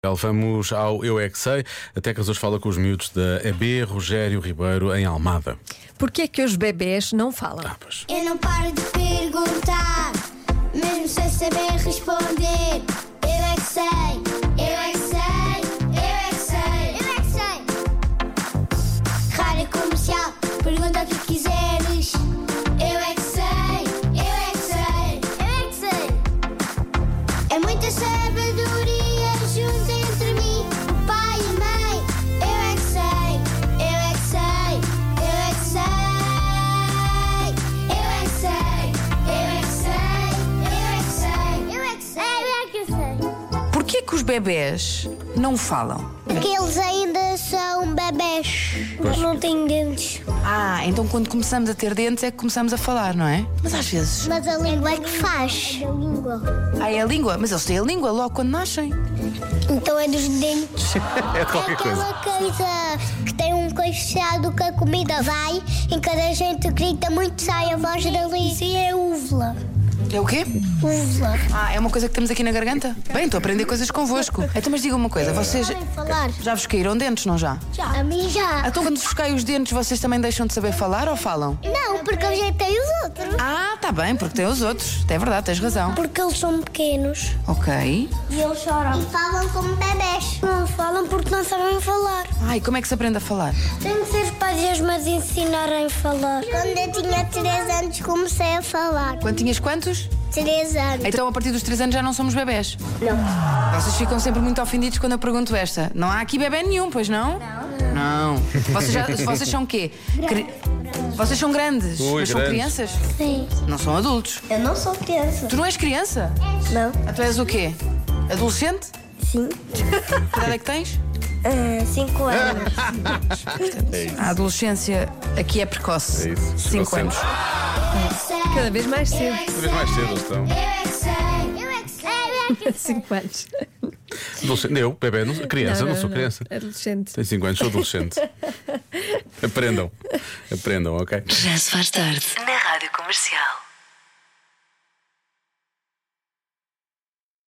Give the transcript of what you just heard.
Vamos ao Eu É Que Sei. A Tecas hoje fala com os miúdos da EB Rogério Ribeiro em Almada. Porquê é que os bebés não falam? Pois. Eu não paro de perguntar, mesmo sem saber responder. Eu é que sei, eu é que sei, eu é que sei, eu é que sei. Rádio Comercial, pergunta o que quiseres. Eu é que sei, eu é que sei, eu é que sei. É muita sabedoria junto entre mim, o pai e a mãe. Eu é que sei, eu é que sei, eu é que sei. Eu é que sei, eu é que sei, eu é que sei, eu é que sei, eu é que sei. Porquê que os bebés não falam? Porque eles ainda são bebés, não têm dentes. Então quando começamos a ter dentes é que começamos a falar, não é? Mas às vezes. Mas a língua é que faz. A língua. É a língua, mas eles têm a língua logo quando nascem. Então é dos dentes. É qualquer coisa. Aquela coisa que tem um coiceado que a comida vai e cada a gente grita muito, sai a voz dali. Isso é úvula. É o quê? Úvula. É uma coisa que temos aqui na garganta? Bem, estou a aprender coisas convosco. Então, mas diga uma coisa, vocês. Podem falar. Já vos caíram dentes, não já? Já. A mim já. Então quando vos caem os dentes, vocês também deixam de saber falar ou falam? Não, porque eu já tenho os outros. Tá bem, porque tem os outros. É verdade, tens razão. Porque eles são pequenos. Ok. E eles choram. E falam como bebés. Não falam porque não sabem falar. E como é que se aprende a falar? Tem que ser os pais e as mães ensinarem a falar. Quando eu tinha 3 anos comecei a falar. Quando tinhas quantos? 3 anos. Então a partir dos 3 anos já não somos bebés? Não. Vocês ficam sempre muito ofendidos quando eu pergunto esta. Não há aqui bebé nenhum, pois não? Não. Vocês são o quê? Vocês são grandes, Ui, mas são grandes. crianças? Sim. Não são adultos. Eu não sou criança. Tu não és criança? Não. Tu és o quê? Adolescente? Sim. Que idade é que tens? 5 anos. A adolescência aqui é precoce. É isso. 5 anos. Cada vez mais cedo. Cada vez mais cedo eles estão. Eu é que sei, eu é que sei, eu é que sei. 5 anos. Eu, bebê, não, criança, não sou criança. Adolescente. Tenho 5 anos, sou adolescente. Aprendam, ok? Já se faz tarde na Rádio Comercial.